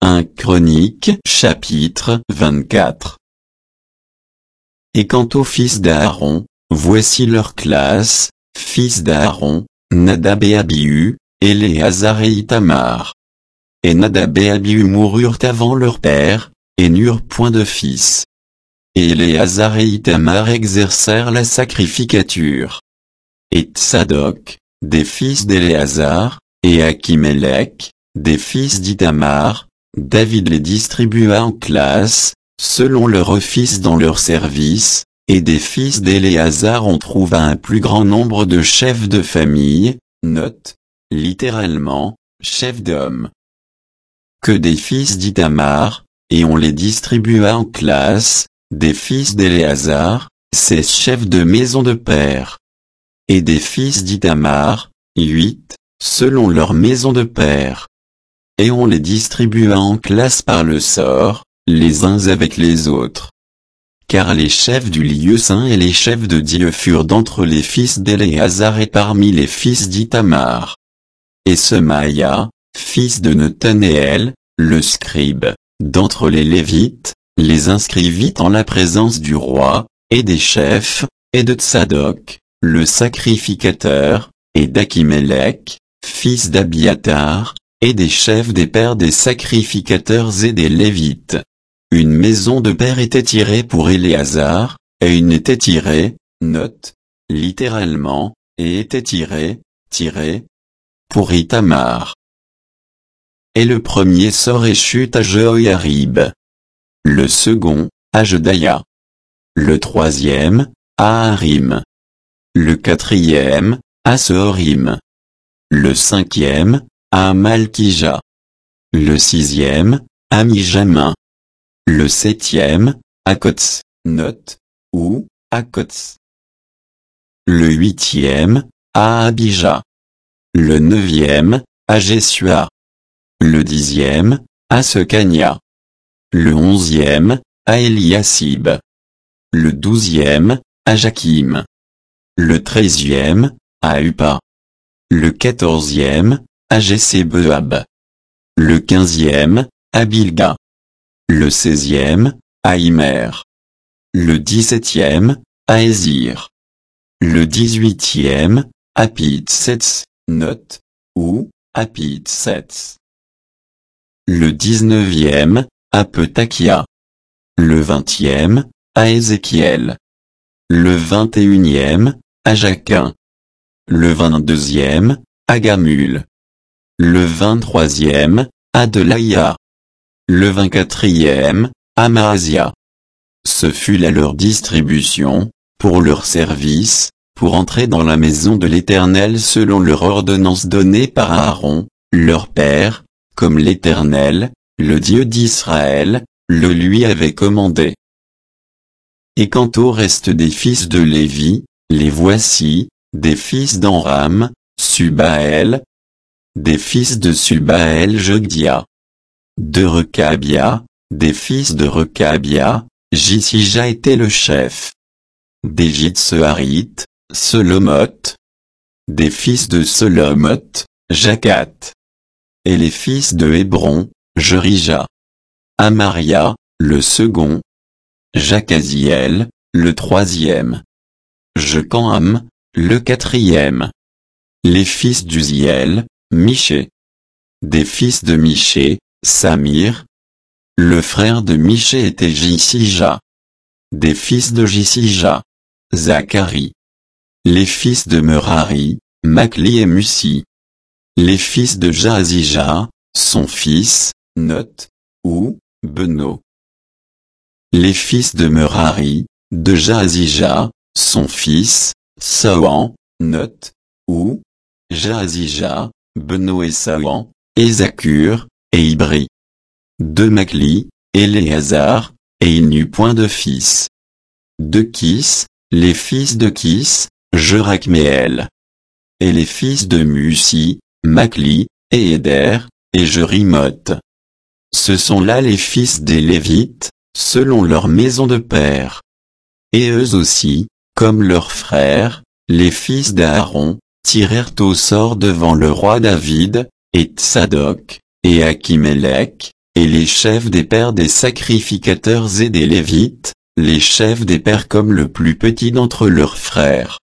1 Chroniques chapitre 24. Et quant aux fils d'Aaron, voici leurs classes, fils d'Aaron, Nadab et Abihu, Éléazar et Ithamar. Et Nadab et Abihu moururent avant leur père, et n'eurent point de fils. Et Éléazar et Ithamar exercèrent la sacrificature. Et Tsadok, des fils d'Éléazar, et Achimélec, des fils d'Ithamar, David les distribua en classes, selon leur office dans leur service, et des fils d'Éléazar on trouva un plus grand nombre de chefs de famille, note, littéralement, chefs d'hommes, que des fils d'Ithamar, et on les distribua en classes, des fils d'Éléazar, 16 chefs de maison de père, et des fils d'Ithamar, 8, selon leur maison de père. Et on les distribua en classes par le sort, les uns avec les autres. Car les chefs du lieu saint et les chefs de Dieu furent d'entre les fils d'Éléazar et parmi les fils d'Ithamar. Et Semaïa, fils de Nethanéel, le scribe, d'entre les Lévites, les inscrivit en la présence du roi, et des chefs, et de Tsadok, le sacrificateur, et d'Achimélec, fils d'Abiatar, et des chefs des pères des sacrificateurs et des Lévites. Une maison de père était tirée pour Éléazar, et une était tirée, note, littéralement, et était tirée, pour Ithamar. Et le premier sort et chute à Joiarib. Le second, à Jedaïa. Le troisième, à Harim. Le quatrième, à Sehorim. Le cinquième, à Malkija. Le sixième, à Mijamin. Le septième, à Kots, note, ou, à Kots. Le huitième, à Abija. Le neuvième, à Jeshua. Le dixième, à Sekania. Le onzième, à Eliasib. Le douzième, à Jakim. Le treizième, à Upa. Le quatorzième, à Jessébeab. Le quinzième, à Bilga. Le seizième, à Immer. Le 17e, à Ézir. Le 18e, à Pitsets, note, ou, à Pitsets. Le 19e, à Petakia. Le 20e, à Ézéchiel. Le 21e, à Jaquin. Le 22e, à Gamul. Le 23e, à Delaïa. Le 24e, à Maasia. Ce fut là leur distribution, pour leur service, pour entrer dans la maison de l'Éternel selon leur ordonnance donnée par Aaron, leur père, comme l'Éternel, le Dieu d'Israël, le lui avait commandé. Et quant au reste des fils de Lévi, les voici, des fils d'Amram, Subaël, des fils de Subaël Jogdia. De Recabia, des fils de Recabia, Jisija était le chef. Des Jitsearites, Selomoth. Des fils de Selomoth, Jacat. Et les fils de Hébron, Jerija. Amaria, le second. Jacaziel, le troisième. Jecanam, le quatrième. Les fils d'Uziel, Miché. Des fils de Miché, Samir. Le frère de Miché était Jisija. Des fils de Jisija, Zacharie. Les fils de Merari, Makli et Musi. Les fils de Jaazija, son fils, note, ou, Beno. Les fils de Merari, de Jaazija, son fils, Sawan, note, ou, Jaazija, Beno et Sawan, et Zakur, et Ibri. De Makli, Éléazar, et il n'eut point de fils. De Kis, les fils de Kis, Jerakmeel. Et les fils de Musi, Makli, et Éder, et Jerimoth. Ce sont là les fils des Lévites, selon leur maison de père. Et eux aussi, comme leurs frères, les fils d'Aaron, tirèrent au sort devant le roi David, et Tsadok, et Achimélec, et les chefs des pères des sacrificateurs et des Lévites, les chefs des pères comme le plus petit d'entre leurs frères.